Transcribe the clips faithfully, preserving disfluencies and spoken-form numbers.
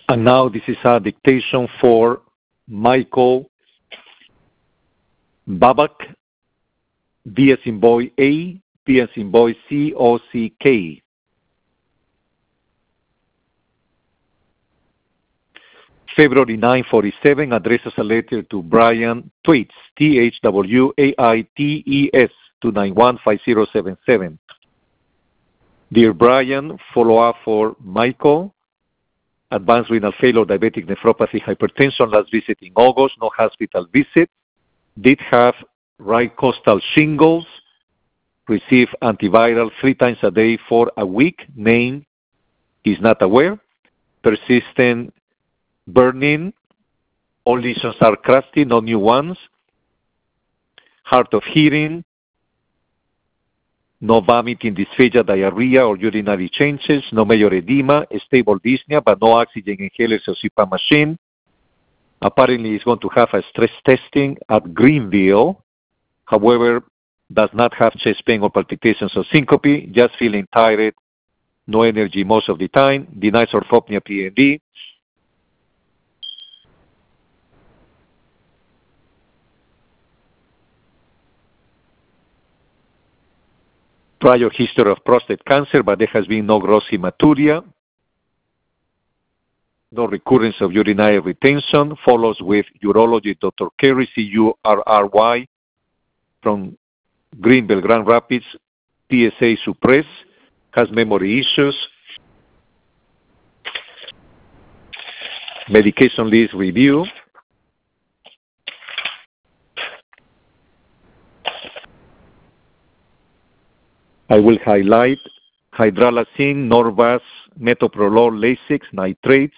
And now this is a dictation for Michael Babak, B as in boy A, P as in boy C, O C K. February ninth, forty-seven, addresses a letter to Brian Twaits, T H W A I T E S, two nine one five zero seven seven. Dear Brian, follow-up for Michael. Advanced renal failure, diabetic nephropathy, hypertension, last visit in August, no hospital visit. Did have right costal shingles. Receive antiviral three times a day for a week. Name is not aware. Persistent burning. All lesions are crusty, no new ones. Hard of hearing. No vomiting, dysphagia, diarrhea, or urinary changes. No major edema. Stable dyspnea, but no oxygen inhalers or C PAP machine. Apparently, he's going to have a stress testing at Greenville. However, does not have chest pain or palpitations or syncope. Just feeling tired. No energy most of the time. Denies orthopnea P N D. Prior history of prostate cancer, but there has been no gross hematuria. No recurrence of urinary retention. Follows with urology, Doctor Kerry, C U R R Y, from Greenville, Grand Rapids, P S A suppressed, has memory issues. Medication list review. I will highlight hydralazine, Norvasc, metoprolol, Lasix, nitrates.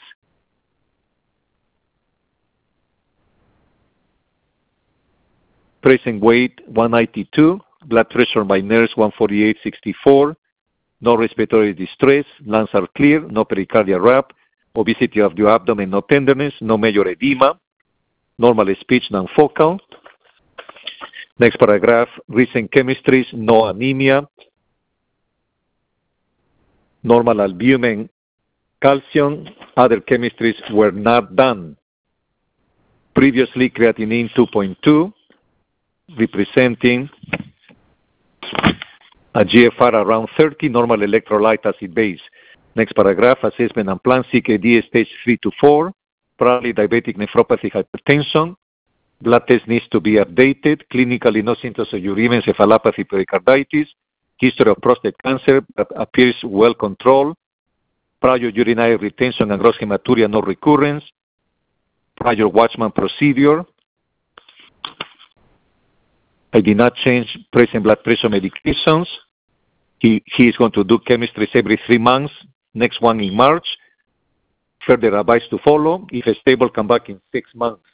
Present weight one ninety-two, blood pressure by nurse one forty-eight sixty-four, no respiratory distress, lungs are clear, no pericardial rap, obesity of the abdomen, no tenderness, no major edema, normal speech, non-focal. Next paragraph, recent chemistries, no anemia, normal albumin, calcium, other chemistries were not done. Previously, creatinine two point two, representing a G F R around thirty, normal electrolyte acid base. Next paragraph, assessment and plan, C K D stage three to four, probably diabetic nephropathy, hypertension. Blood test needs to be updated. Clinically, no symptoms of uremia, encephalopathy, pericarditis. History of prostate cancer appears well controlled. Prior urinary retention and gross hematuria, no recurrence. Prior Watchman procedure. I did not change present blood pressure medications. He, he is going to do chemistries every three months. Next one in March. Further advice to follow. If stable, come back in six months.